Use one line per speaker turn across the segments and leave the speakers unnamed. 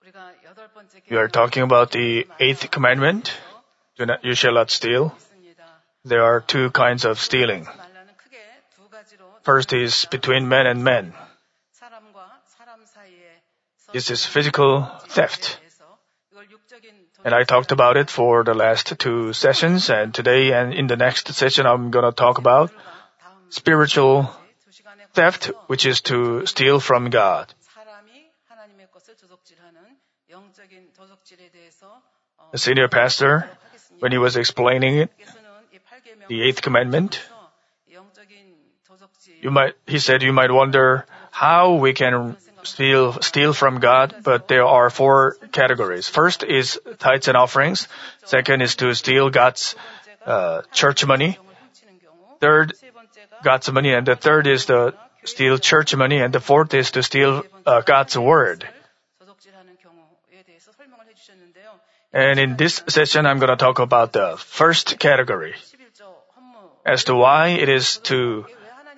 We are talking about the eighth commandment. You shall not steal. There are two kinds of stealing. First is between men and men. This is physical theft. And I talked about it for the last two sessions, and today and in the next session I'm going to talk about spiritual theft, which is to steal from God. The senior pastor, when he was explaining it, the eighth commandment, he said you might wonder how we can steal from God, but there are four categories. First is tithes and offerings. Second is to steal God's church money. Third, God's money. And the third is to steal church money. And the fourth is to steal God's word. And in this session, I'm going to talk about the first category as to why it is to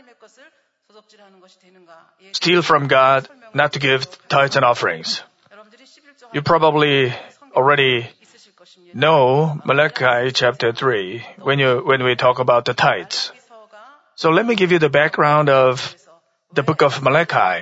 steal from God, not to give tithes and offerings. You probably already know Malachi chapter 3 when we talk about the tithes. So let me give you the background of the book of Malachi.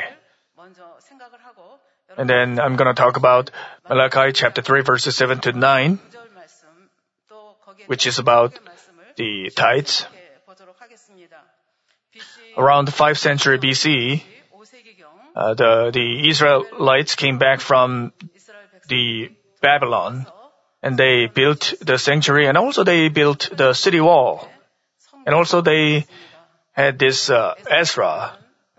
And then I'm going to talk about Malachi chapter 3 verses 7 to 9, which is about the tithes. Around the 5th century BC, the Israelites came back from the Babylon, and they built the sanctuary, and also they built the city wall. And also they had this Ezra,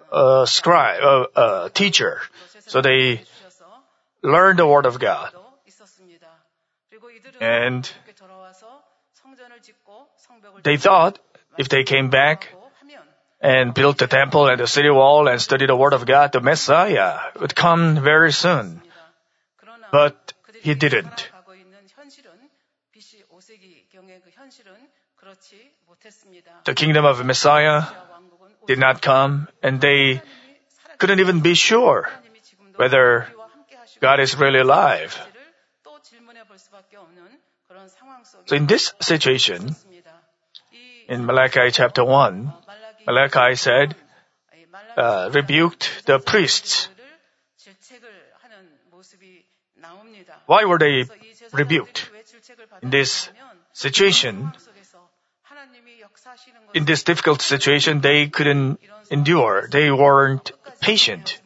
a teacher. So they learned the word of God. And they thought if they came back and built the temple and the city wall and studied the word of God, the Messiah would come very soon. But he didn't. The kingdom of Messiah did not come, and they couldn't even be sure whether God is really alive. So in this situation, in Malachi chapter 1, Malachi said, rebuked the priests. Why were they rebuked? In this situation, in this difficult situation, they couldn't endure. They weren't patient.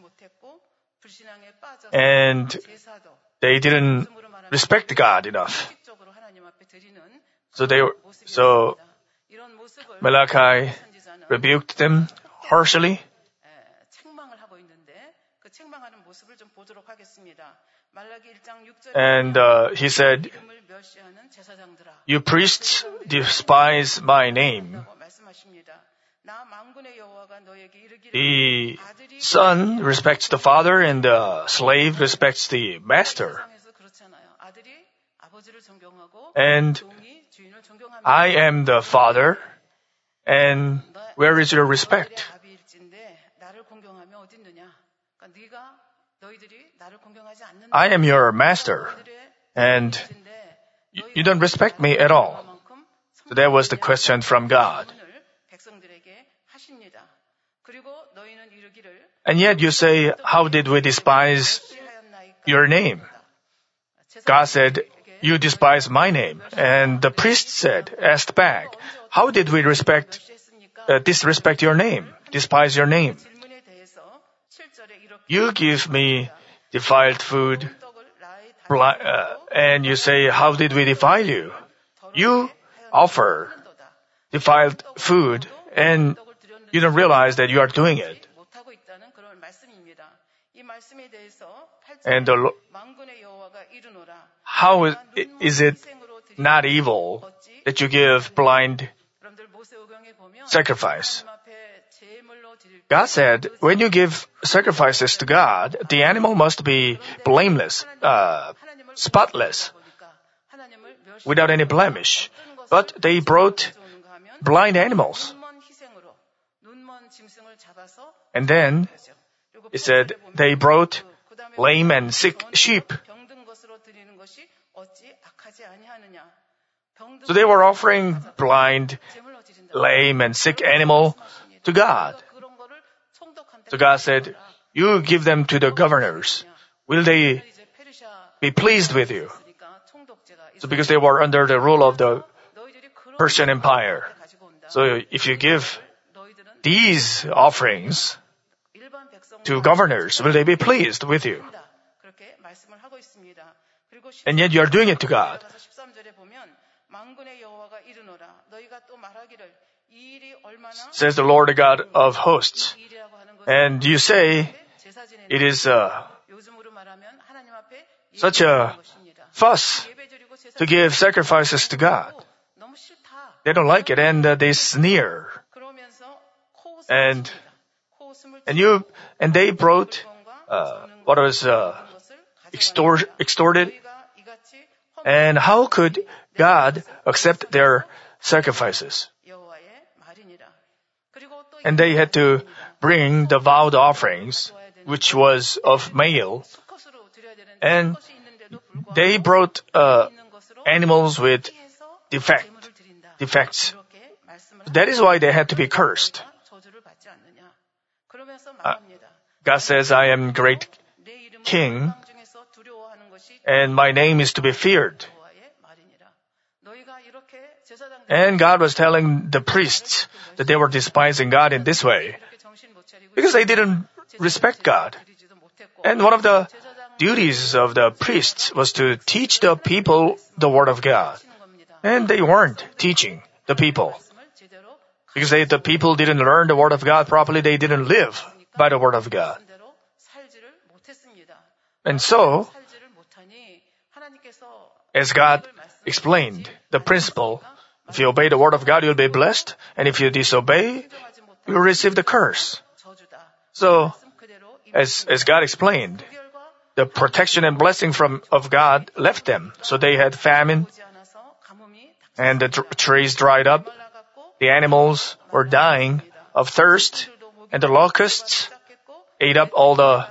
And they didn't respect God enough. So Malachi rebuked them harshly. And he said, you priests despise my name. The son respects the father and the slave respects the master. And I am the father, and where is your respect? I am your master, and you don't respect me at all. So that was the question from God. And yet you say, how did we despise your name? God said, you despise my name. And the priest asked back, how did we disrespect your name, despise your name? You give me defiled food, and you say, how did we defile you? You offer defiled food, and you don't realize that you are doing it. And how is it not evil that you give blind sacrifice? God said, when you give sacrifices to God, the animal must be blameless, spotless, without any blemish. But they brought blind animals. And then, it said, they brought lame and sick sheep. So they were offering blind, lame, and sick animal to God. So God said, you give them to the governors. Will they be pleased with you? So because they were under the rule of the Persian Empire. So if you give these offerings to governors, will they be pleased with you? And yet you are doing it to God. Says the Lord God of hosts. And you say, it is such a fuss to give sacrifices to God. They don't like it and they sneer. And they brought what was extorted. And how could God accept their sacrifices? And they had to bring the vowed offerings, which was of male. And they brought animals with defects. That is why they had to be cursed. God says, I am great king, and my name is to be feared. And God was telling the priests that they were despising God in this way, because they didn't respect God. And one of the duties of the priests was to teach the people the Word of God. And they weren't teaching the people. Because the people didn't learn the Word of God properly, they didn't live by the Word of God. And so, as God explained the principle, if you obey the Word of God, you'll be blessed. And if you disobey, you'll receive the curse. So, as God explained, the protection and blessing of God left them. So they had famine, and the trees dried up. The animals were dying of thirst, and the locusts ate up all the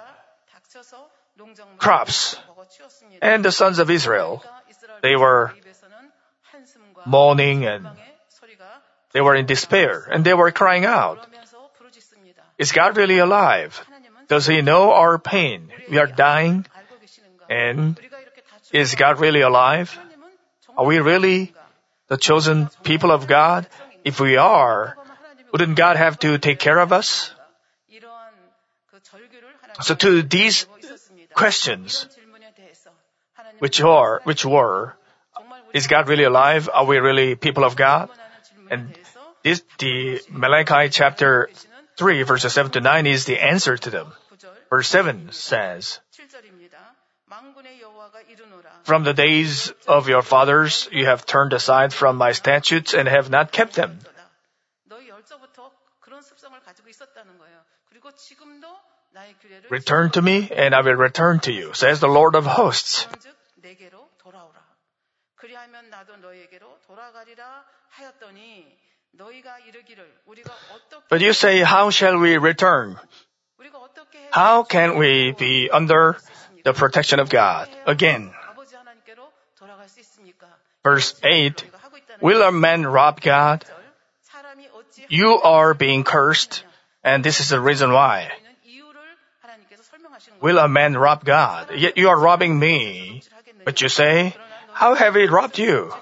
crops. And the sons of Israel, they were mourning and they were in despair and they were crying out, is God really alive? Does He know our pain? We are dying. And is God really alive? Are we really the chosen people of God? If we are, wouldn't God have to take care of us? So to these questions, which were, is God really alive? Are we really people of God? And the Malachi chapter 3, verses 7 to 9 is the answer to them. Verse 7 says, from the days of your fathers, you have turned aside from my statutes and have not kept them. Return to me, and I will return to you, says the Lord of hosts. But you say, how shall we return? How can we be under the protection of God again? Verse 8, will a man rob God? You are being cursed, and this is the reason why. Will a man rob God? Yet you are robbing me. But you say, how have we robbed you?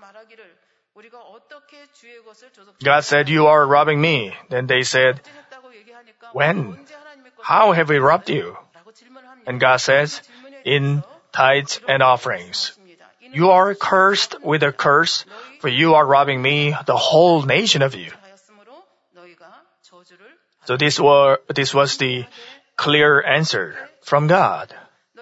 God said, you are robbing me. Then they said, when? How have we robbed you? And God says, in tithes and offerings. You are cursed with a curse, for you are robbing me, the whole nation of you. So this was the clear answer from God.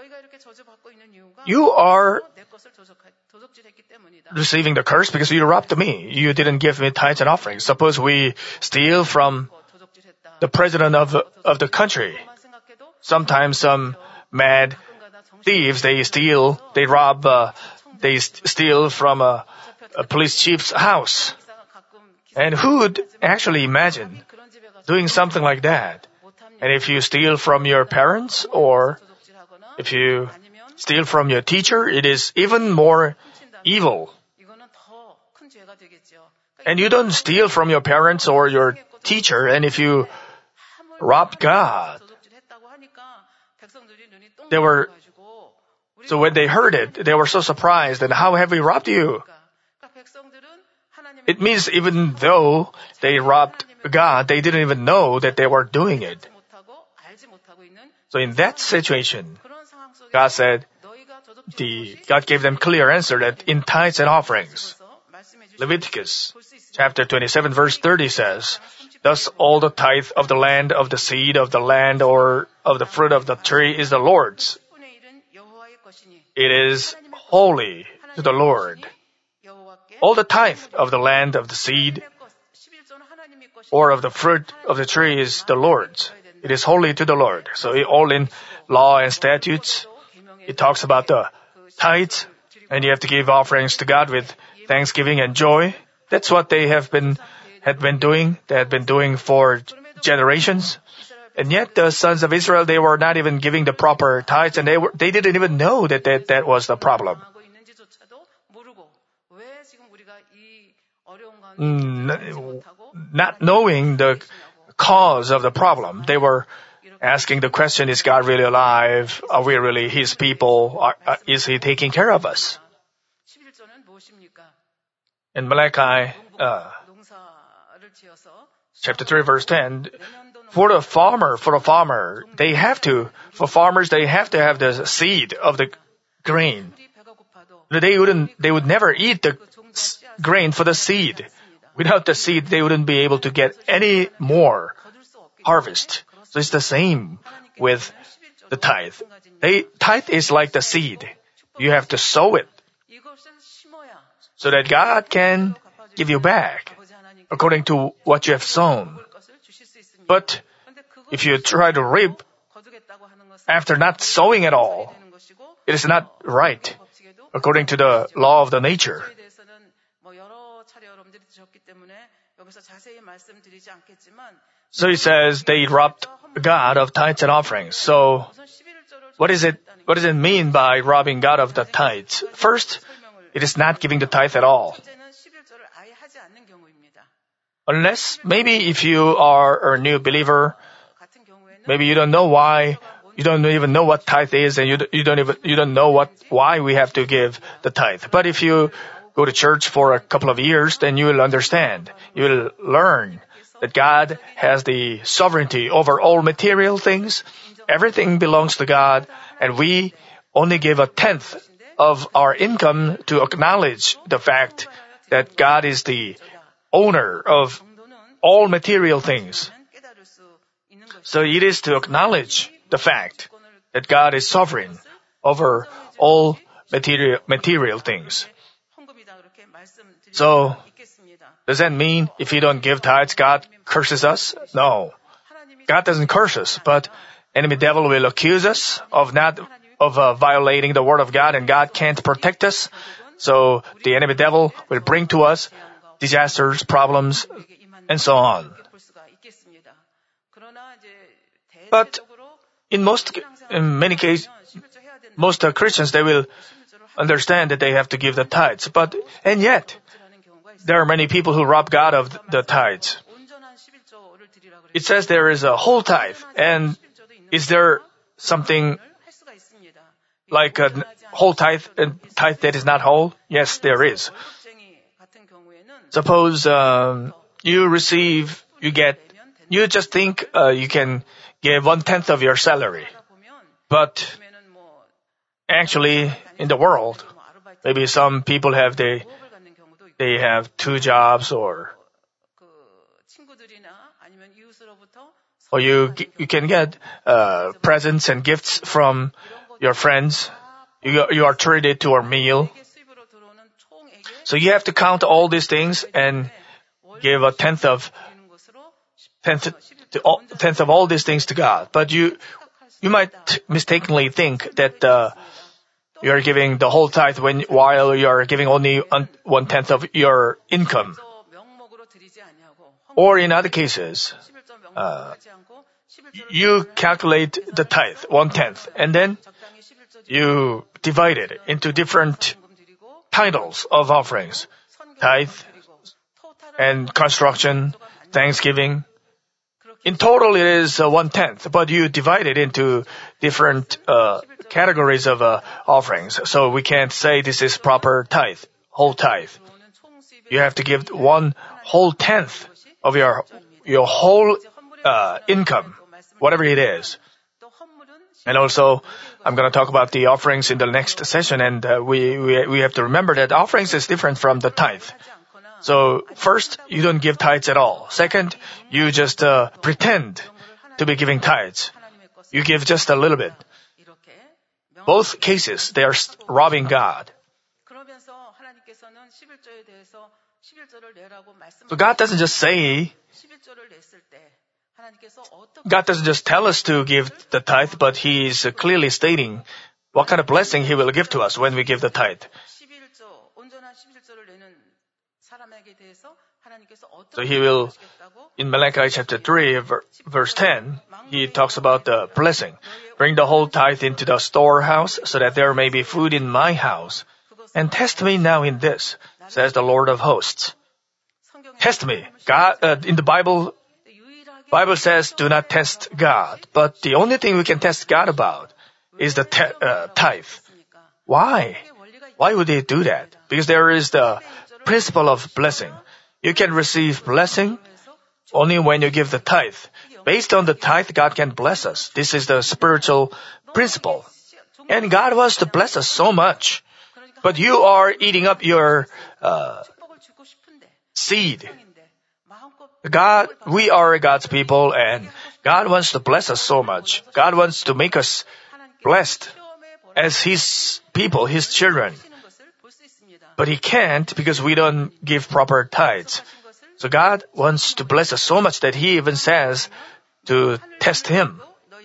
You are receiving the curse because you robbed me. You didn't give me tithes and offerings. Suppose we steal from the president of the country. Sometimes some mad thieves, they steal from a police chief's house. And who would actually imagine doing something like that? And if you steal from your parents, or if you steal from your teacher, it is even more evil. And you don't steal from your parents or your teacher, and if you rob God, so when they heard it, they were so surprised, and how have we robbed you? It means even though they robbed God, they didn't even know that they were doing it. So in that situation, God gave them clear answer that in tithes and offerings. Leviticus chapter 27 verse 30 says, "Thus all the tithe of the land, of the seed, of the land, or of the fruit of the tree is the Lord's. It is holy to the Lord." All the tithe of the land, of the seed, or of the fruit of the tree is the Lord's. It is holy to the Lord. So all in law and statutes, it talks about the tithes, and you have to give offerings to God with thanksgiving and joy. That's what they had been doing. They had been doing for generations. And yet the sons of Israel, they were not even giving the proper tithes, and they didn't even know that was the problem. Not knowing the cause of the problem, they were asking the question, is God really alive? Are we really His people? Is He taking care of us? In Malachi chapter 3 verse 10, for farmers, they have to have the seed of the grain. They would never eat the grain for the seed. Without the seed, they wouldn't be able to get any more harvest. So it's the same with the tithe. Tithe is like the seed. You have to sow it so that God can give you back according to what you have sown. But if you try to reap after not sowing at all, it is not right according to the law of the nature. So it says they robbed God of tithes and offerings. So what does it mean by robbing God of the tithes? First, it is not giving the tithe at all. Unless maybe if you are a new believer, maybe you don't know why, you don't even know what tithe is, and you don't know why we have to give the tithe. But if you go to church for a couple of years, then you will understand. You will learn that God has the sovereignty over all material things. Everything belongs to God, and we only give a tenth of our income to acknowledge the fact that God is the owner of all material things. So it is to acknowledge the fact that God is sovereign over all material things. So, does that mean if we don't give tithes, God curses us? No. God doesn't curse us, but enemy devil will accuse us of violating the word of God, and God can't protect us. So the enemy devil will bring to us disasters, problems, and so on. But in many cases, most Christians, they will understand that they have to give the tithes. And yet, there are many people who rob God of the tithes. It says there is a whole tithe. And is there something like a whole tithe and tithe that is not whole? Yes, there is. Suppose you just think you can give 1/10 of your salary. But actually, in the world, maybe some people they have 2 jobs, or you can get presents and gifts from your friends. You are treated to a meal. So you have to count all these things and give a tenth of all these things to God. But you might mistakenly think that you are giving the whole tithe while you are giving only 1/10 of your income. Or in other cases, you calculate the tithe, 1/10, and then you divided into different titles of offerings. Tithe and construction, thanksgiving. In total, it is 1/10, but you divide it into different categories of offerings. So we can't say this is proper tithe, whole tithe. You have to give 1/10 of your whole income, whatever it is. And also, I'm going to talk about the offerings in the next session, and we have to remember that offerings is different from the tithe. So first, you don't give tithes at all. Second, you just pretend to be giving tithes. You give just a little bit. Both cases, they are robbing God. So God doesn't just tell us to give the tithe, but He is clearly stating what kind of blessing He will give to us when we give the tithe. So He will, in Malachi chapter 3, verse 10, He talks about the blessing. Bring the whole tithe into the storehouse so that there may be food in my house. And test me now in this, says the Lord of hosts. Test me. God, in the Bible says do not test God. But the only thing we can test God about is the tithe. Why? Why would He do that? Because there is the principle of blessing. You can receive blessing only when you give the tithe. Based on the tithe, God can bless us. This is the spiritual principle. And God wants to bless us so much. But you are eating up your seed. We are God's people, and God wants to bless us so much. God wants to make us blessed as His people, His children. But He can't because we don't give proper tithes. So God wants to bless us so much that He even says to test Him.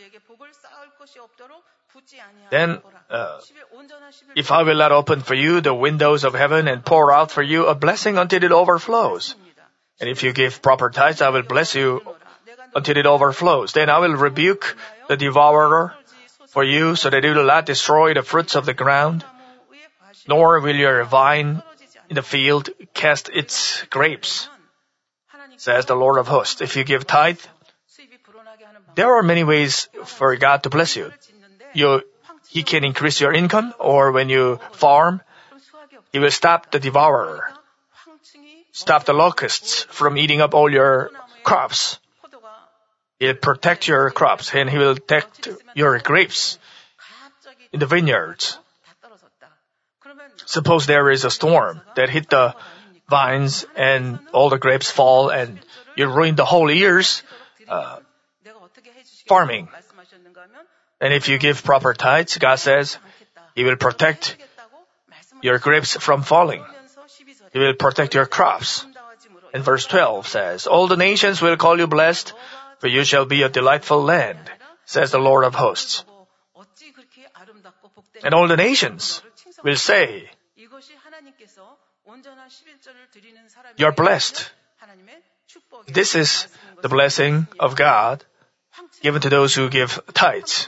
Then, if I will not open for you the windows of heaven and pour out for you a blessing until it overflows. And if you give proper tithes, I will bless you until it overflows. Then I will rebuke the devourer for you so that it will not destroy the fruits of the ground, nor will your vine in the field cast its grapes, says the Lord of hosts. If you give tithe, there are many ways for God to bless you. He can increase your income, or when you farm, He will stop the devourer, stop the locusts from eating up all your crops. He'll protect your crops, and He will protect your grapes in the vineyards. Suppose there is a storm that hit the vines and all the grapes fall and you ruin the whole year's farming. And if you give proper tithes, God says He will protect your grapes from falling. He will protect your crops. And verse 12 says, all the nations will call you blessed, for you shall be a delightful land, says the Lord of hosts. And all the nations will say, you're blessed. This is the blessing of God given to those who give tithes.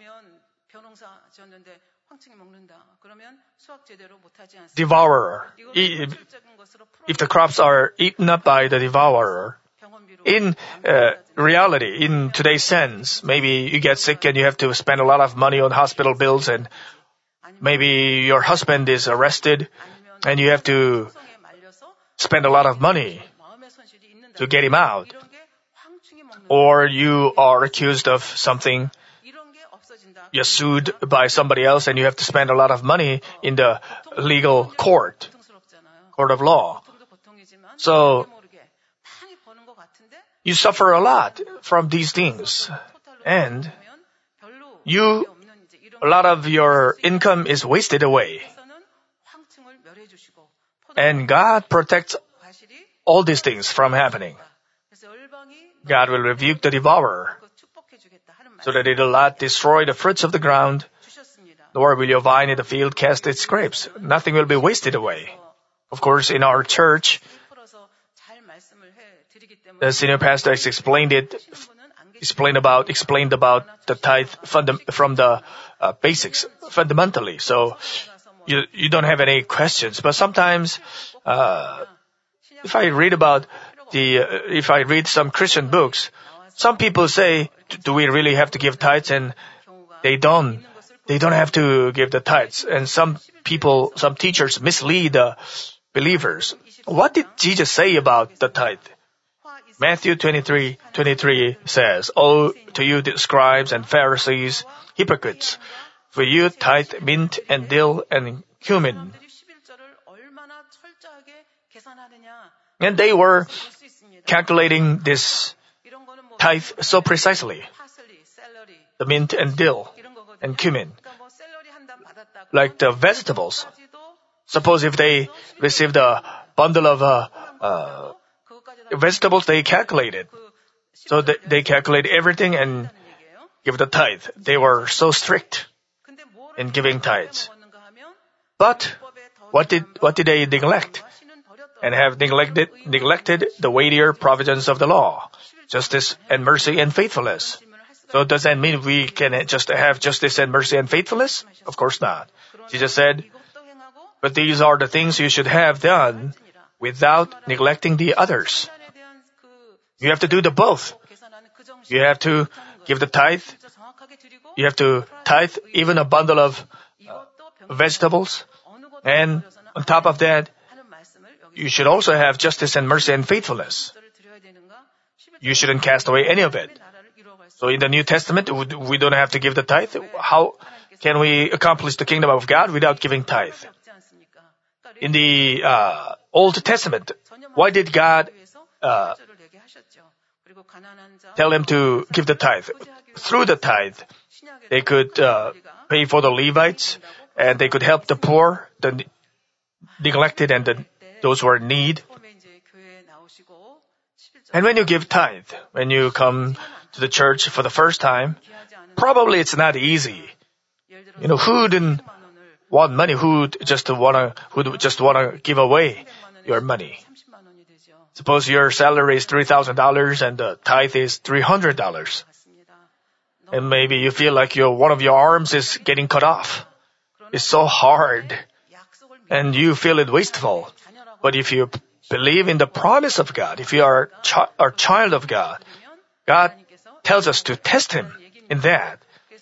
Devourer. If the crops are eaten up by the devourer, in reality, in today's sense, maybe you get sick and you have to spend a lot of money on hospital bills, and maybe your husband is arrested and you have to spend a lot of money to get him out. Or you are accused of something, you're sued by somebody else and you have to spend a lot of money in the legal court of law. So, you suffer a lot from these things. And a lot of your income is wasted away. And God protects all these things from happening. God will rebuke the devourer so that it will not destroy the fruits of the ground, nor will your vine in the field cast its grapes. Nothing will be wasted away. Of course, in our church, the senior pastor has explained it explained about the tithe from the basics, fundamentally. So you don't have any questions. But sometimes, if I read some Christian books, some people say, do we really have to give tithes? And they don't have to give the tithes. And some teachers mislead the believers. What did Jesus say about the tithe? Matthew 23:23 says, "O to you the scribes and Pharisees, hypocrites, for you tithe mint and dill and cumin." And they were calculating this tithe so precisely. The mint and dill and cumin. Like the vegetables. Suppose if they received a bundle of vegetables, they calculated. So they calculate everything and give the tithe. They were so strict in giving tithes. But what did they neglect? And have neglected the weightier provisions of the law, justice and mercy and faithfulness. So does that mean we can just have justice and mercy and faithfulness? Of course not. Jesus said, but these are the things you should have done without neglecting the others. You have to do the both. You have to give the tithe. You have to tithe even a bundle of vegetables. And on top of that, you should also have justice and mercy and faithfulness. You shouldn't cast away any of it. So in the New Testament, we don't have to give the tithe. How can we accomplish the kingdom of God without giving tithe? In the Old Testament, why did God tell them to give the tithe? Through the tithe, they could pay for the Levites, and they could help the poor, the neglected, and those who are in need. And when you give tithe, when you come to the church for the first time, probably it's not easy. Who didn't want money? Who just wanna give away your money? Suppose your salary is $3,000 and the tithe is $300. And maybe you feel like one of your arms is getting cut off. It's so hard. And you feel it wasteful. But if you believe in the promise of God, if you are a child of God, God tells us to test Him in that.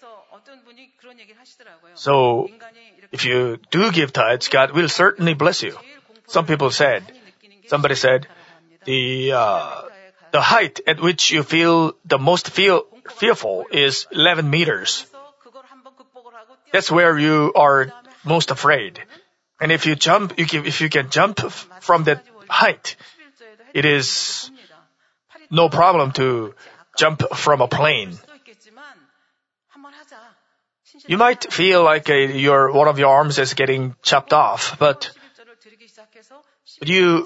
So, if you do give tithes, God will certainly bless you. Somebody said, the height at which you feel the most fearful is 11 meters. That's where you are most afraid. And if you can jump from that height, it is no problem to jump from a plane. You might feel like one of your arms is getting chopped off, but you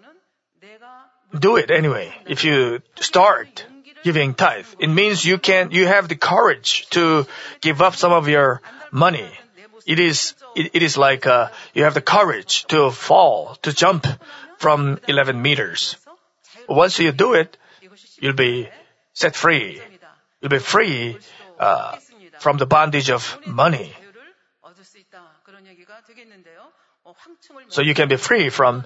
do it anyway. If you start giving tithe, it means you have the courage to give up some of your money. It is like you have the courage to jump from 11 meters. Once you do it, you'll be set free. You'll be free from the bondage of money. So you can be free from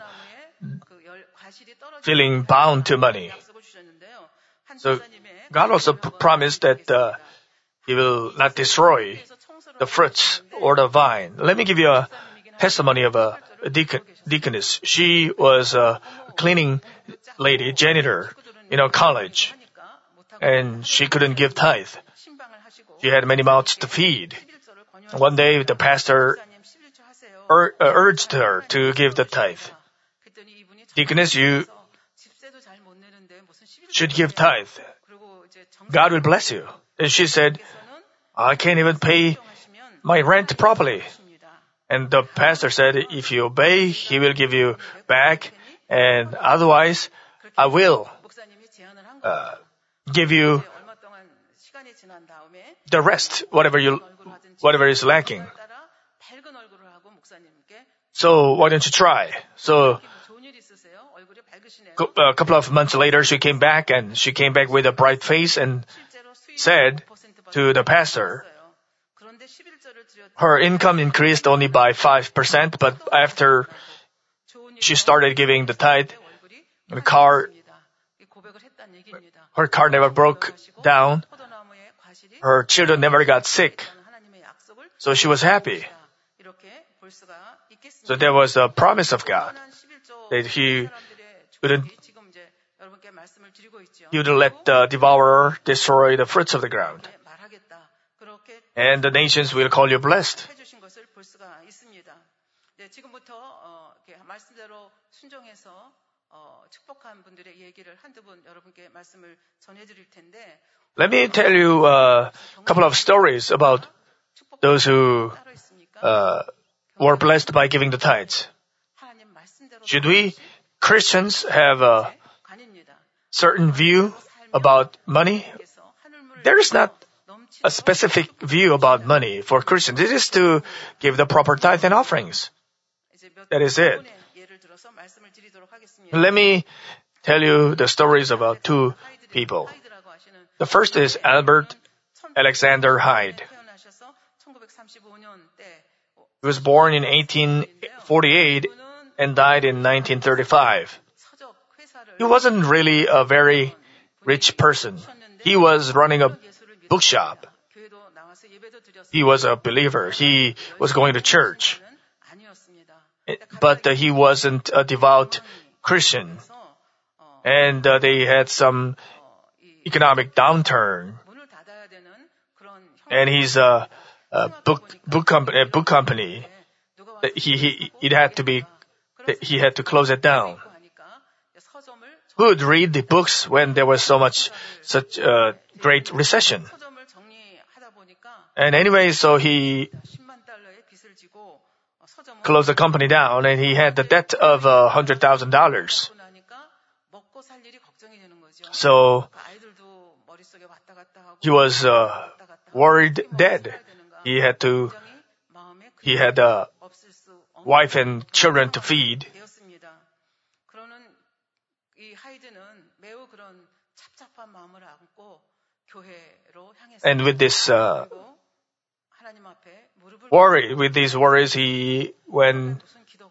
feeling bound to money. So God also promised that He will not destroy the fruits or the vine. Let me give you a testimony of a deaconess. She was a cleaning lady, janitor in a college, and she couldn't give tithe. She had many mouths to feed. One day, the pastor urged her to give the tithe. Deaconess, you should give tithe. God will bless you. And she said, I can't even pay my rent properly. And the pastor said, if you obey, He will give you back. And otherwise, I will give you the rest, whatever is lacking. So why don't you try? So a couple of months later, she came back with a bright face and said to the pastor, her income increased only by 5%, but after she started giving the tithe, her car never broke down. Her children never got sick. So she was happy. So there was a promise of God that He wouldn't let the devourer destroy the fruits of the ground. And the nations will call you blessed. Let me tell you a couple of stories about those who were blessed by giving the tithes. Should we Christians have a certain view about money? There is not a specific view about money for Christians. It is to give the proper tithe and offerings. That is it. Let me tell you the stories about two people. The first is Albert Alexander Hyde. He was born in 1848 and died in 1935. He wasn't really a very rich person. He was running a bookshop. He was a believer. He was going to church. But he wasn't a devout Christian. And they had some economic downturn. And he's a book company. He had to close it down. Who would read the books when there was such a great recession? And anyway, so he closed the company down, and he had the debt of $100,000. So he was worried dead. He had a wife and children to feed. And with these worries, he went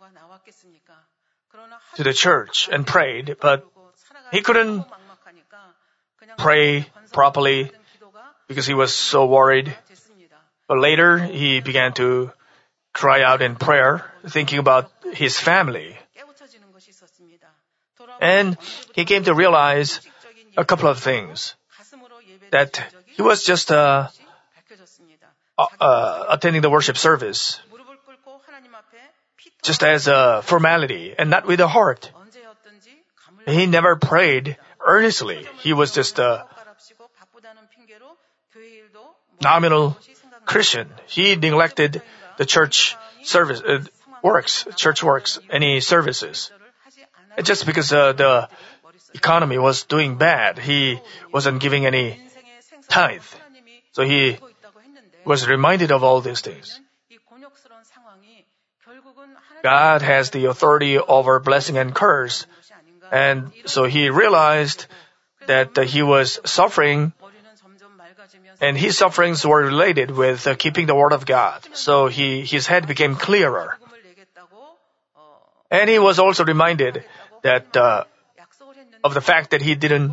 to the church and prayed, but he couldn't pray properly because he was so worried. But later, he began to cry out in prayer, thinking about his family. And he came to realize a couple of things. That he was just attending the worship service just as a formality and not with a heart. He never prayed earnestly. He was just a nominal Christian. He neglected the church service church works, any services. And just because the economy was doing bad, he wasn't giving any tithe. So he was reminded of all these things. God has the authority over blessing and curse. And so he realized that he was suffering, and his sufferings were related with keeping the word of God. So his head became clearer. And he was also reminded that of the fact that he didn't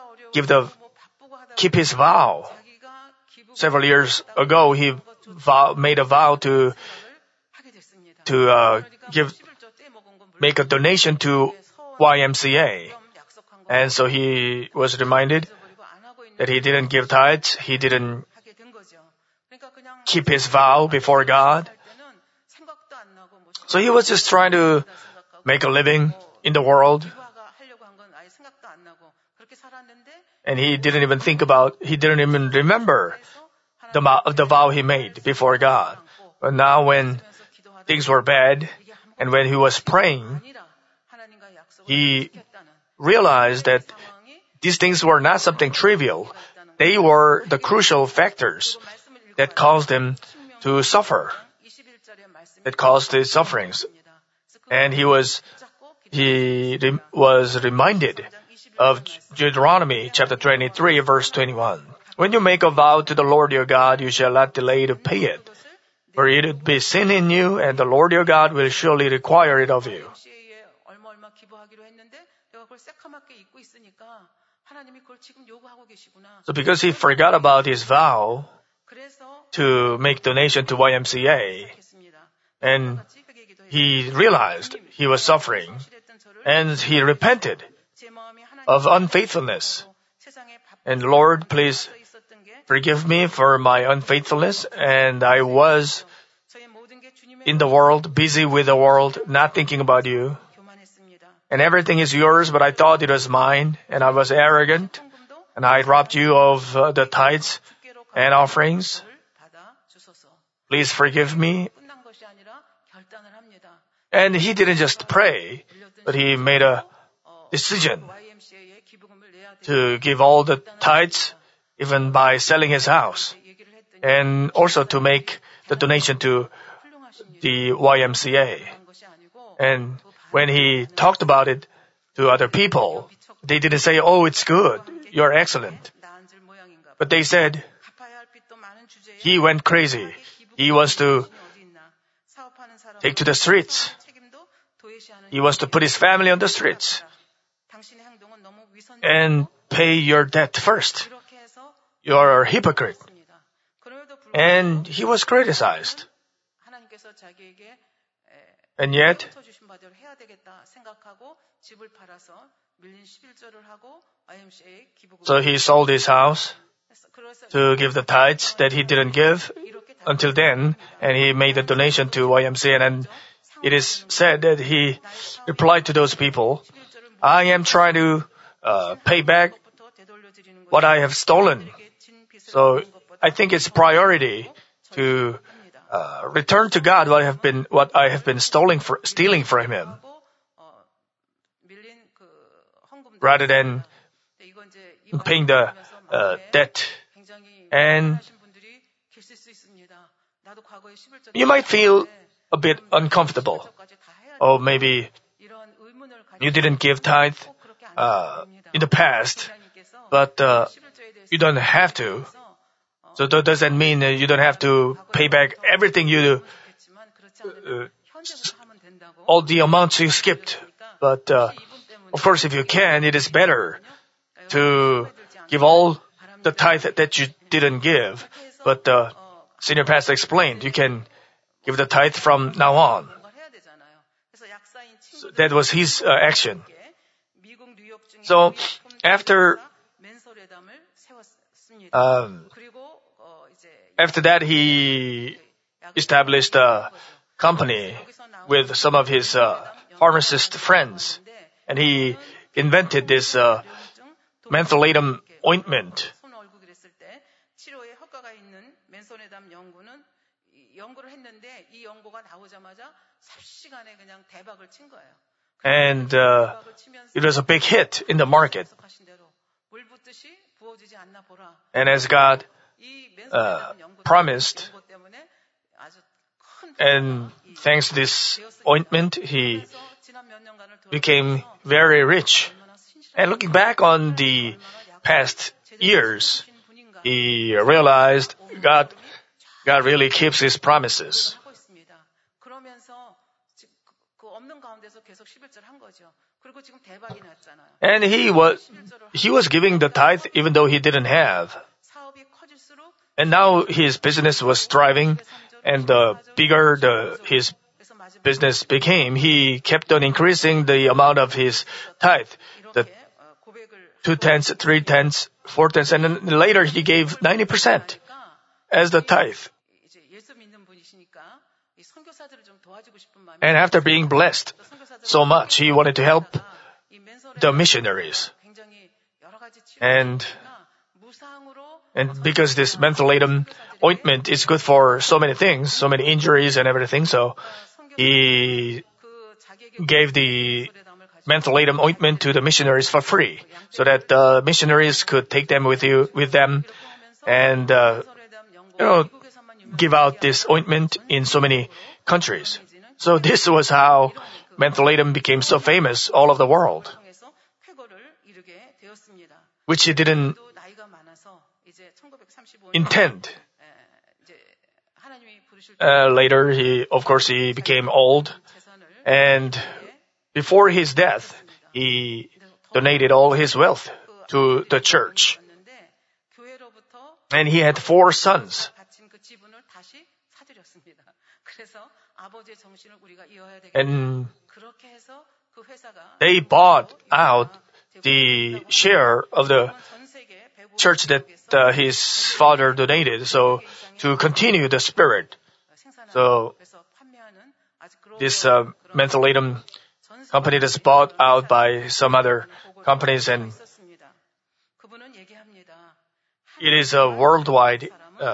keep his vow. Several years ago, he made a vow to make a donation to YMCA. And so he was reminded that he didn't give tithes, he didn't keep his vow before God. So he was just trying to make a living in the world. And he didn't even remember the vow he made before God. But now when things were bad, and when he was praying, he realized that these things were not something trivial. They were the crucial factors that caused him to suffer. that caused his sufferings. And he was reminded of Deuteronomy chapter 23, verse 21. When you make a vow to the Lord your God, you shall not delay to pay it. For it would be sin in you, and the Lord your God will surely require it of you. So because he forgot about his vow to make donation to YMCA, and he realized he was suffering, and he repented of unfaithfulness. And Lord, please forgive me for my unfaithfulness, and I was in the world, busy with the world, not thinking about you. And everything is yours, but I thought it was mine, and I was arrogant, and I robbed you of the tithes and offerings. Please forgive me. And he didn't just pray, but he made a decision to give all the tithes, even by selling his house, and also to make the donation to the YMCA. And when he talked about it to other people, they didn't say, "Oh, it's good, you're excellent." But they said, he went crazy. He wants to take to the streets. He wants to put his family on the streets and pay your debt first. You're a hypocrite. And he was criticized. And yet, so he sold his house to give the tithes that he didn't give until then, and he made a donation to YMCA, and it is said that he replied to those people, "I am trying to pay back what I have stolen. So I think it's priority to return to God what I have been stealing from Him, rather than paying the debt." And you might feel a bit uncomfortable. Or maybe you didn't give tithe in the past, but you don't have to. So does that mean that you don't have to pay back everything all the amounts you skipped? But of course, if you can, it is better to give all the tithe that you didn't give. But senior pastor explained, you can give the tithe from now on. So that was his action. So after that, he established a company with some of his pharmacist friends, and he invented this mentholatum ointment. And it was a big hit in the market. And as God promised, and thanks to this ointment, he became very rich. And looking back on the past years, he realized God really keeps His promises. And he was giving the tithe even though he didn't have. And now his business was thriving, and the bigger his business became, he kept on increasing the amount of his tithe. The 2/10, 3/10, 4/10, and then later he gave 90% as the tithe. And after being blessed so much, he wanted to help the missionaries. And because this mentholatum ointment is good for so many things, so many injuries and everything, so he gave the mentholatum ointment to the missionaries for free, so that the missionaries could take them with them, and give out this ointment in so many countries. So this was how mentholatum became so famous all over the world, which he didn't intend. Later, he became old, and before his death, he donated all his wealth to the church. And he had 4 sons. And they bought out the share of the church that his father donated, so to continue the spirit. So this mentholatum company that's bought out by some other companies, and it is a worldwide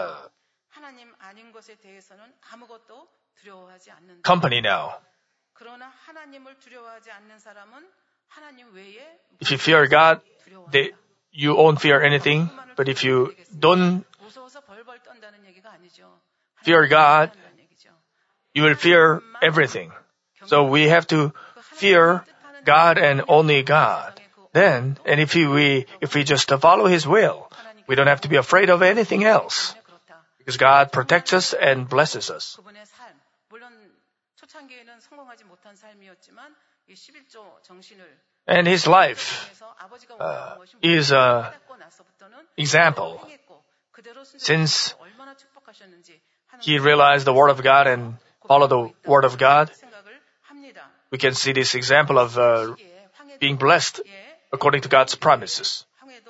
company now. If you fear God, you won't fear anything. But if you don't fear God, you will fear everything. So we have to fear God and only God. Then, and if we just follow His will, we don't have to be afraid of anything else. Because God protects us and blesses us. And his life is an example. Since he realized the Word of God and followed the Word of God, we can see this example of being blessed according to God's promises.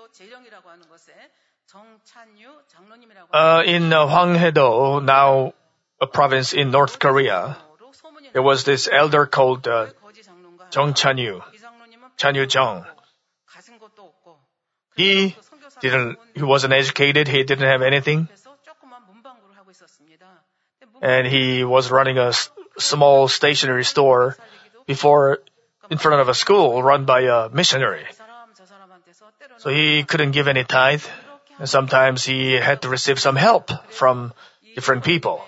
In Hwanghae-do, now a province in North Korea, there was this elder called Jung Chanyu Jung. He wasn't educated, he didn't have anything. And he was running a small stationery store in front of a school run by a missionary. So he couldn't give any tithe. And sometimes he had to receive some help from different people.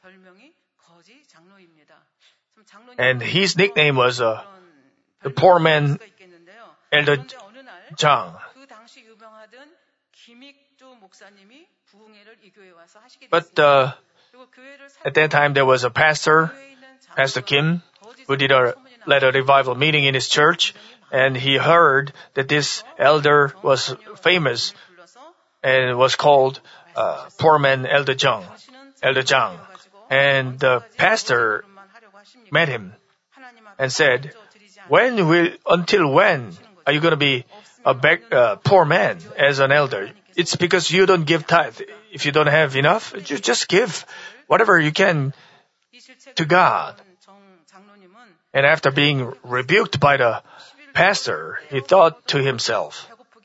And his nickname was the poor man Elder Jang. But at that time there was a pastor, Pastor Kim, who led a revival meeting in his church, and he heard that this elder was famous and was called poor man Elder Jang. And the pastor met him and said, until when are you going to be a poor man as an elder? It's because you don't give tithe. If you don't have enough, you just give whatever you can to God. And after being rebuked by the pastor, he thought to himself,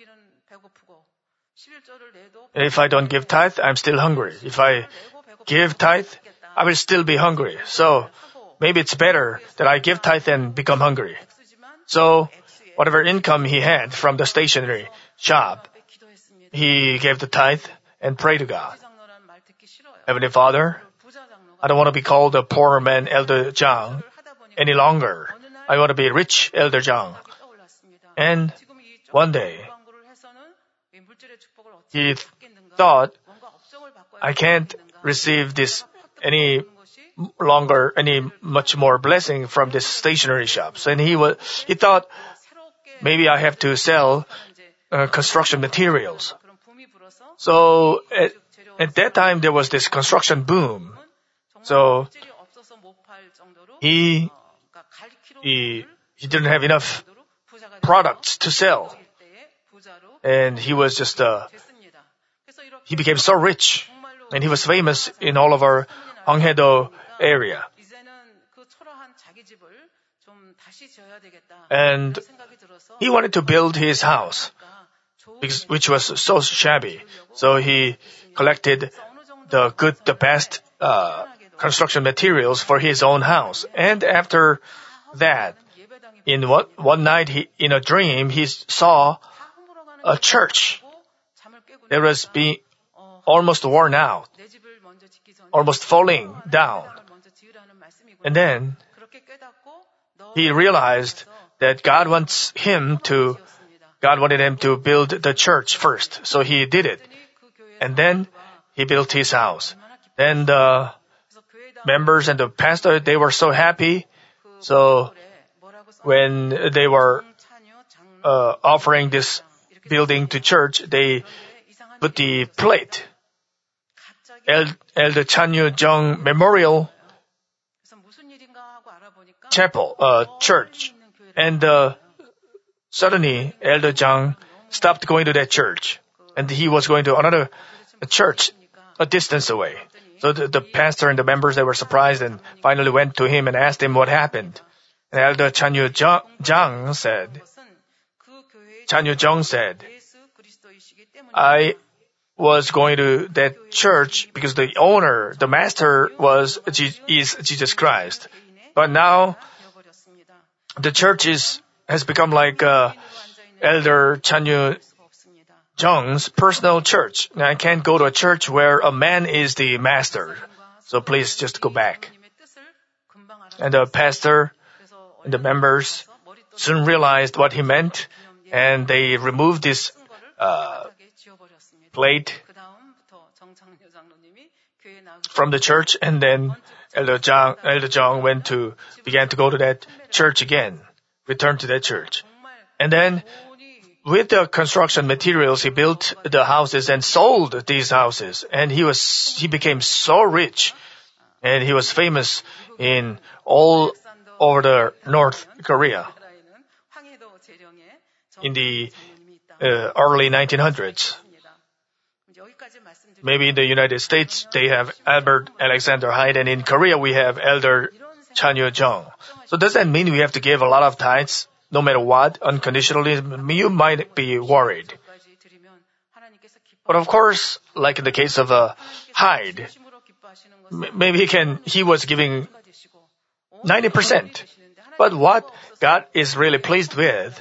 if I don't give tithe, I'm still hungry. If I give tithe, I will still be hungry. So maybe it's better that I give tithe and become hungry. So whatever income he had from the stationery shop, he gave the tithe and prayed to God. Heavenly Father, I don't want to be called a poor man Elder Jang any longer. I want to be rich Elder Jang. And one day, he thought, I can't receive this any much more blessing from this stationery shops. And he thought, maybe I have to sell construction materials. So at that time there was this construction boom. So he didn't have enough products to sell. And he was he became so rich. And he was famous in all of our Hwanghae-do area. And he wanted to build his house, which was so shabby. So he collected the best construction materials for his own house. And after that, in one night, in a dream, he saw a church that was being almost worn out, almost falling down. And then he realized that God wanted him to build the church first. So he did it. And then he built his house. Then the members and the pastor, they were so happy. So when they were offering this building to church, they put the plate, Elder Chanyu Jung Memorial Chapel, church. And suddenly, Elder Jung stopped going to that church. And he was going to another church a distance away. So the pastor and the members, they were surprised and finally went to him and asked him what happened. And Elder Chanyu Jung said, I was going to that church because the master is Jesus Christ. But now, the church has become like Elder Chanyu Jung's personal church. Now, I can't go to a church where a man is the master. So please just go back. And the pastor and the members soon realized what he meant, and they removed this plate from the church, and then Elder Jung began to go to that church again, returned to that church. And then, with the construction materials, he built the houses and sold these houses. And he became so rich. And he was famous in all over the North Korea in the early 1900s. Maybe in the United States, they have Albert Alexander Hyde, and in Korea, we have Elder Chanyu Jung. So does that mean we have to give a lot of tithes, no matter what, unconditionally? You might be worried. But of course, like in the case of Hyde, maybe he was giving 90%. But what God is really pleased with,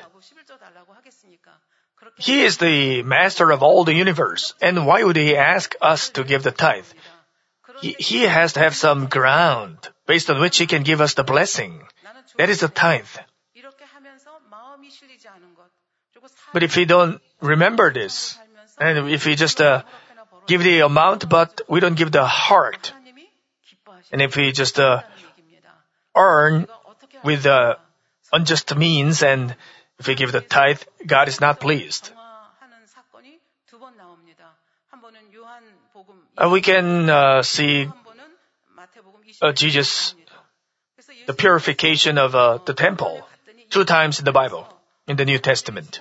He is the master of all the universe. And why would He ask us to give the tithe? He has to have some ground based on which He can give us the blessing. That is the tithe. But if we don't remember this, and if we just give the amount, but we don't give the heart, and if we just earn with unjust means, and if we give the tithe, God is not pleased. We can see Jesus, the purification of the temple, 2 times in the Bible, in the New Testament.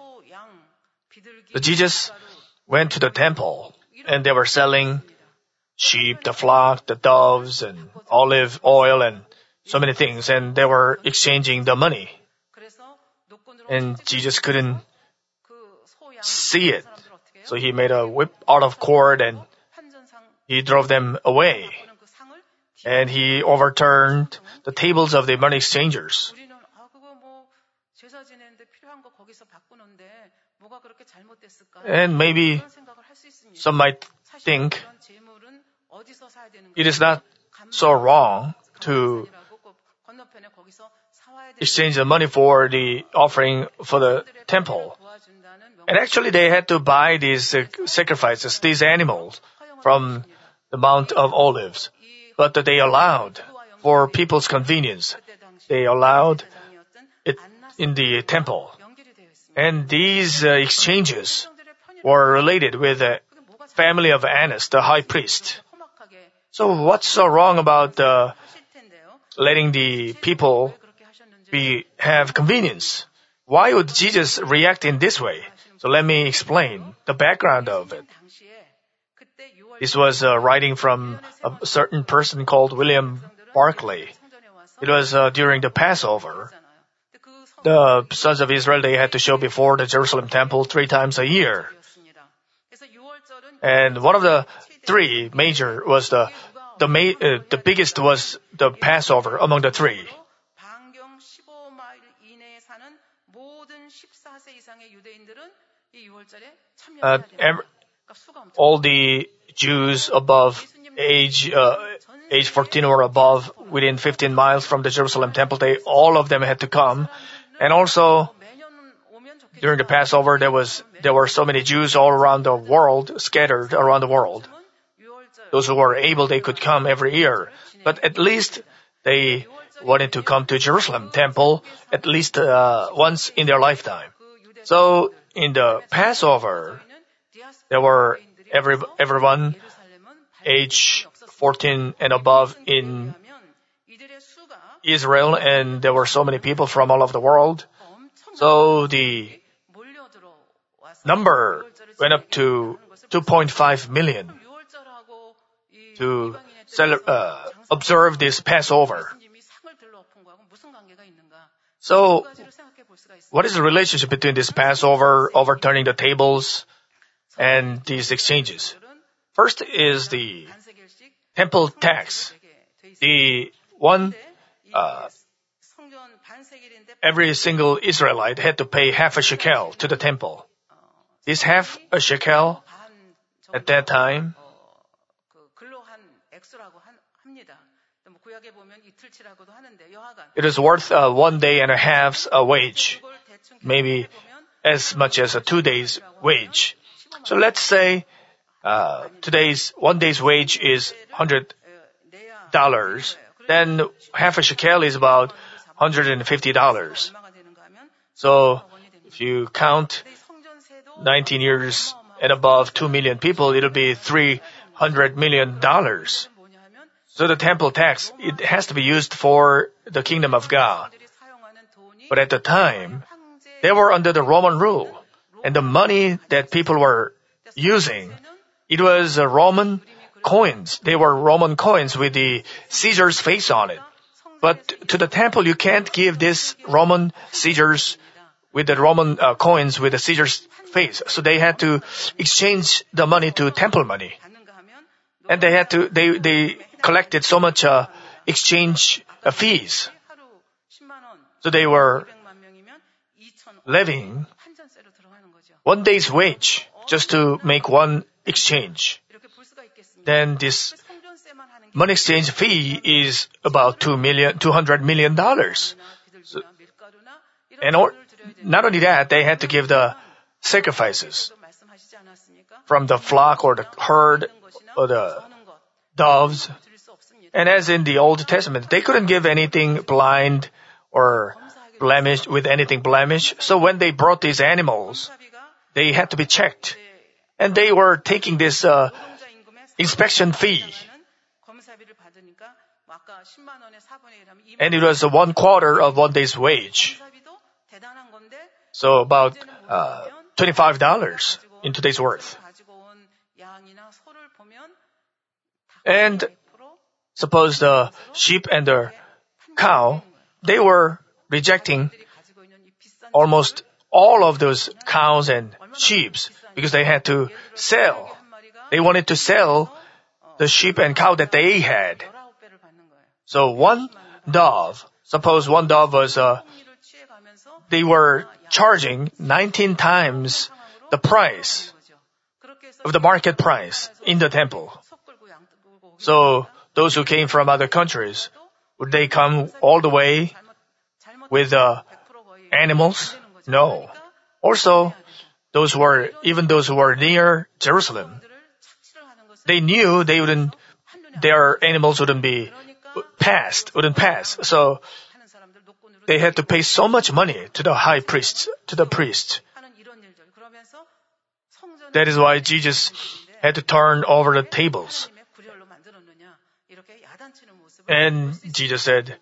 Jesus went to the temple, and they were selling sheep, the flock, the doves, and olive oil, and so many things, and they were exchanging the money. And Jesus couldn't see it. So He made a whip out of cord, and He drove them away. And He overturned the tables of the money exchangers. And maybe some might think it is not so wrong to exchange the money for the offering for the temple. And actually they had to buy these sacrifices, these animals, from the Mount of Olives. But they allowed, for people's convenience, they allowed it in the temple. And these exchanges were related with the family of Annas, the high priest. So what's so wrong about letting the people have convenience? Why would Jesus react in this way? So let me explain the background of it. This was writing from a certain person called William Barclay. It was during the Passover. The sons of Israel, they had to show before the Jerusalem temple 3 times a year. And one of the 3 major was the biggest was the Passover among the 3. All the Jews above age age 14 or above, within 15 miles from the Jerusalem temple, all of them had to come. And also, during the Passover, there were so many Jews all around the world, scattered around the world. Those who were able, they could come every year. But at least they wanted to come to Jerusalem temple at least once in their lifetime. So in the Passover, there were everyone age 14 and above in Israel, and there were so many people from all over the world. So the number went up to 2.5 million to observe this Passover. So, what is the relationship between this Passover, overturning the tables, and these exchanges? First is the temple tax. The one, every single Israelite had to pay half a shekel to the temple. This half a shekel, at that time, it is worth 1 day and a half's wage, maybe as much as a 2 days' wage. So let's say one day's wage is $100. Then half a shekel is about $150. So if you count 19 years and above 2 million people, it'll be $300 million. So the temple tax, it has to be used for the kingdom of God. But at the time, they were under the Roman rule. And the money that people were using, it was Roman coins. They were Roman coins with the Caesar's face on it. But to the temple, you can't give this Roman Caesar's with the Roman coins with the Caesar's face. So they had to exchange the money to temple money. And they collected so much exchange fees. So they were levying 1 day's wage just to make one exchange. Then this money exchange fee is about $200 million. So, and not only that, they had to give the sacrifices from the flock or the herd or the doves. And as in the Old Testament, they couldn't give anything blind or blemished with anything blemished. So when they brought these animals, they had to be checked. And they were taking this inspection fee. And it was 1/4 of 1 day's wage. So about $25 in today's worth. And suppose the sheep and the cow, they were rejecting almost all of those cows and sheep because they had to sell. They wanted to sell the sheep and cow that they had. So one dove, suppose one dove was, they were charging 19 times the price of the market price in the temple. So those who came from other countries, would they come all the way with animals? No. Also, those who were near Jerusalem, they knew their animals wouldn't pass. So they had to pay so much money to the high priests, to the priest. That is why Jesus had to turn over the tables. And Jesus said,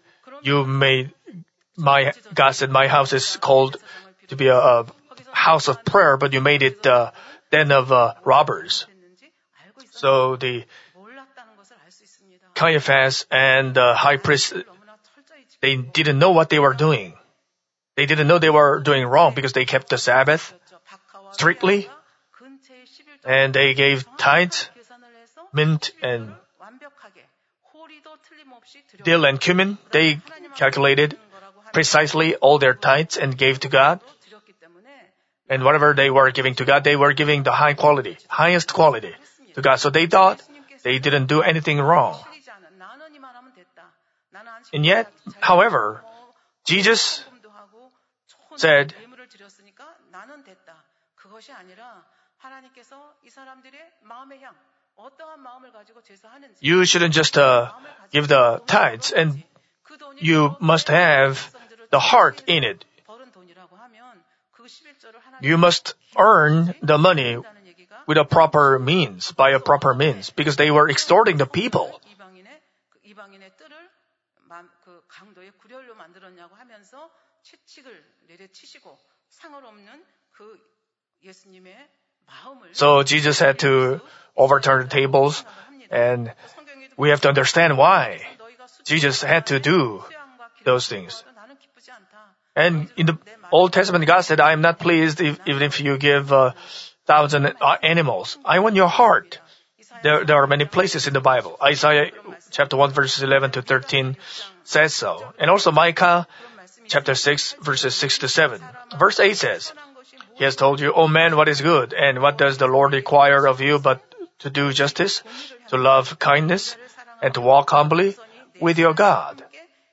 God said, my house is called to be a house of prayer, but you made it a den of robbers. So the Caiaphas and the high priest, they didn't know what they were doing. They didn't know they were doing wrong because they kept the Sabbath strictly. And they gave tithes, mint and dill and cumin. They calculated precisely all their tithes and gave to God. And whatever they were giving to God, they were giving the highest quality to God. So they thought they didn't do anything wrong. And yet, however, Jesus said, you shouldn't just give the tithes, and you must have the heart in it. You must earn the money with a proper means, by a proper means, because they were extorting the people. So Jesus had to overturn the tables, and we have to understand why Jesus had to do those things. And in the Old Testament, God said, I am not pleased even if you give 1,000 animals. I want your heart. There are many places in the Bible. Isaiah chapter 1 verses 11 to 13 says so. And also Micah chapter 6 verses 6 to 7. Verse 8 says, He has told you, O man, what is good, and what does the Lord require of you but to do justice, to love kindness, and to walk humbly with your God.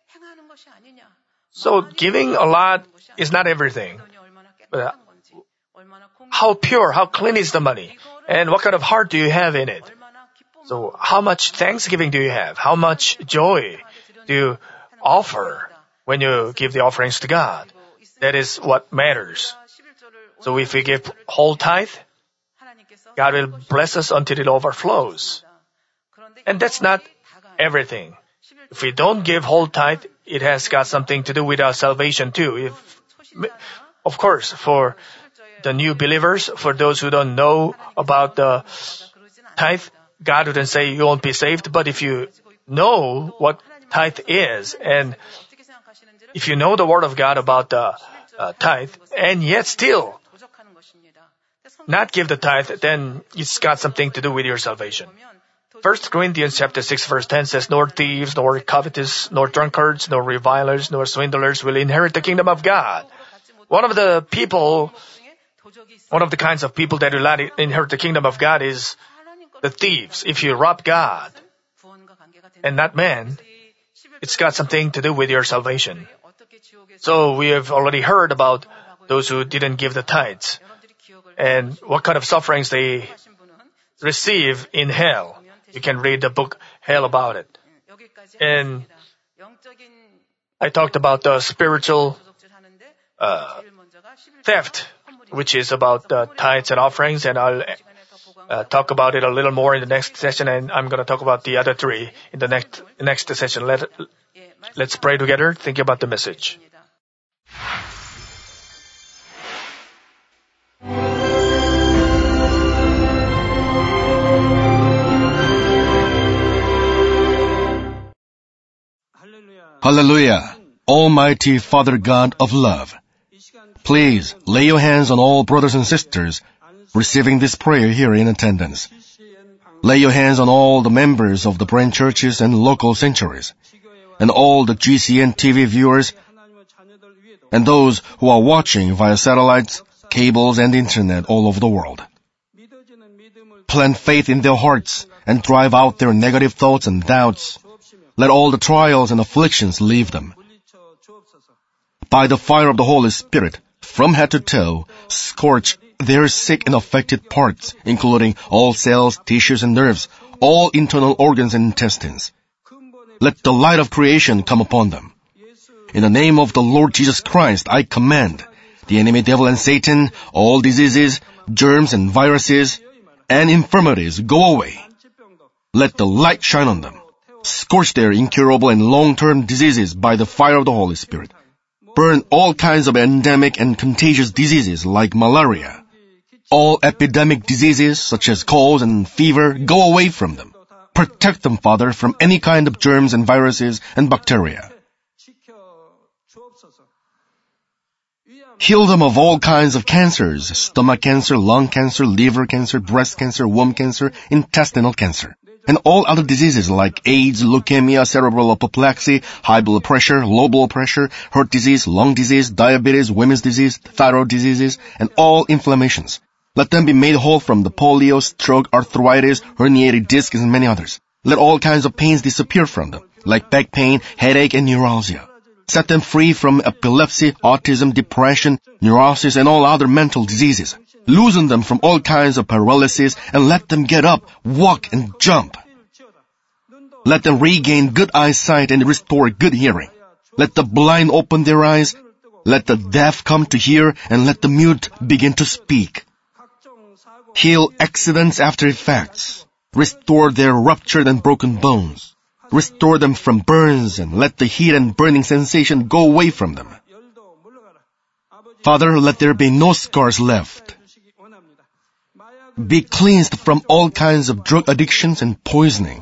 So giving a lot is not everything. But how pure, how clean is the money? And what kind of heart do you have in it? So how much thanksgiving do you have? How much joy do you offer when you give the offerings to God? That is what matters. So if we give whole tithe, God will bless us until it overflows. And that's not everything. If we don't give whole tithe, it has got something to do with our salvation too. Of course, for the new believers, for those who don't know about the tithe, God wouldn't say you won't be saved. But if you know what tithe is, and if you know the Word of God about the tithe, and yet still not give the tithe, then it's got something to do with your salvation. 1 Corinthians chapter 6 verse 10 says, Nor thieves, nor covetous, nor drunkards, nor revilers, nor swindlers will inherit the kingdom of God. One of the kinds of people that will not inherit the kingdom of God is the thieves. If you rob God and not man, it's got something to do with your salvation. So we have already heard about those who didn't give the tithes and what kind of sufferings they receive in hell. You can read the book Hell about it. And I talked about the spiritual theft, which is about the tithes and offerings, and I'll talk about it a little more in the next session, and I'm going to talk about the other three in the next session. Let's pray together, think about the message.
Hallelujah, Almighty Father God of love. Please lay your hands on all brothers and sisters receiving this prayer here in attendance. Lay your hands on all the members of the branch churches and local sanctuaries, and all the GCN TV viewers, and those who are watching via satellites, cables, and internet all over the world. Plant faith in their hearts and drive out their negative thoughts and doubts. Let all the trials and afflictions leave them. By the fire of the Holy Spirit, from head to toe, scorch their sick and affected parts, including all cells, tissues, and nerves, all internal organs and intestines. Let the light of creation come upon them. In the name of the Lord Jesus Christ, I command the enemy devil and Satan, all diseases, germs and viruses, and infirmities go away. Let the light shine on them. Scorch their incurable and long-term diseases by the fire of the Holy Spirit. Burn all kinds of endemic and contagious diseases like malaria. All epidemic diseases such as colds and fever, go away from them. Protect them, Father, from any kind of germs and viruses and bacteria. Heal them of all kinds of cancers, stomach cancer, lung cancer, liver cancer, breast cancer, womb cancer, intestinal cancer, and all other diseases like AIDS, leukemia, cerebral apoplexy, high blood pressure, low blood pressure, heart disease, lung disease, diabetes, women's disease, thyroid diseases, and all inflammations. Let them be made whole from the polio, stroke, arthritis, herniated discs, and many others. Let all kinds of pains disappear from them. like back pain, headache, and neuralgia. Set them free from epilepsy, autism, depression, neurosis, and all other mental diseases. Loosen them from all kinds of paralysis and let them get up, walk, and jump. Let them regain good eyesight and restore good hearing. Let the blind open their eyes. Let the deaf come to hear, and let the mute begin to speak. Heal accidents after effects. Restore their ruptured and broken bones. Restore them from burns, and let the heat and burning sensation go away from them. Father, let there be no scars left. Be cleansed from all kinds of drug addictions and poisoning.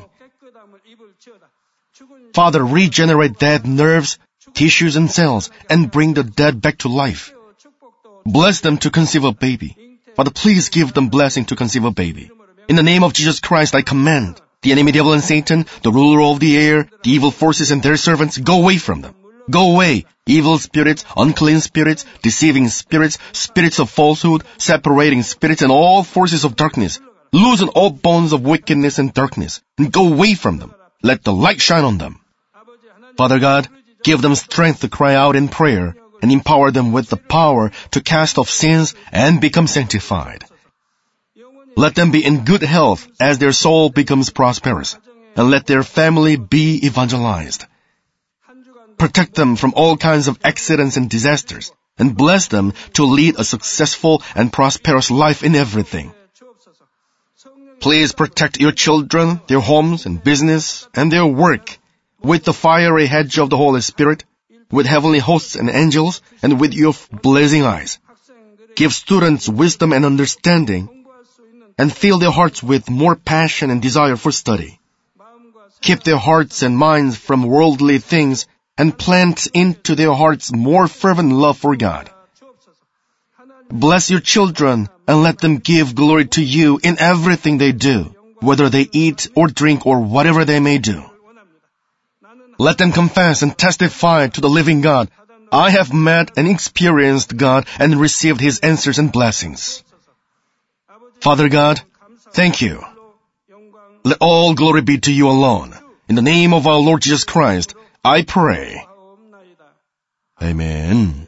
Father, regenerate dead nerves, tissues, and cells, and bring the dead back to life. Bless them to conceive a baby. Father, please give them blessing to conceive a baby. In the name of Jesus Christ, I command the enemy devil and Satan, the ruler of the air, the evil forces and their servants, go away from them. Go away, evil spirits, unclean spirits, deceiving spirits, spirits of falsehood, separating spirits, and all forces of darkness. Loosen all bonds of wickedness and darkness, and go away from them. Let the light shine on them. Father God, give them strength to cry out in prayer, and empower them with the power to cast off sins and become sanctified. Let them be in good health as their soul becomes prosperous, and let their family be evangelized. Protect them from all kinds of accidents and disasters, and bless them to lead a successful and prosperous life in everything. Please protect your children, their homes and business, and their work with the fiery hedge of the Holy Spirit, with heavenly hosts and angels, and with your blazing eyes. Give students wisdom and understanding, and fill their hearts with more passion and desire for study. Keep their hearts and minds from worldly things, and plant into their hearts more fervent love for God. Bless your children, and let them give glory to you in everything they do, whether they eat or drink or whatever they may do. Let them confess and testify to the living God, I have met and experienced God and received His answers and blessings. Father God, thank you. Let all glory be to you alone. In the name of our Lord Jesus Christ, I pray. Amen.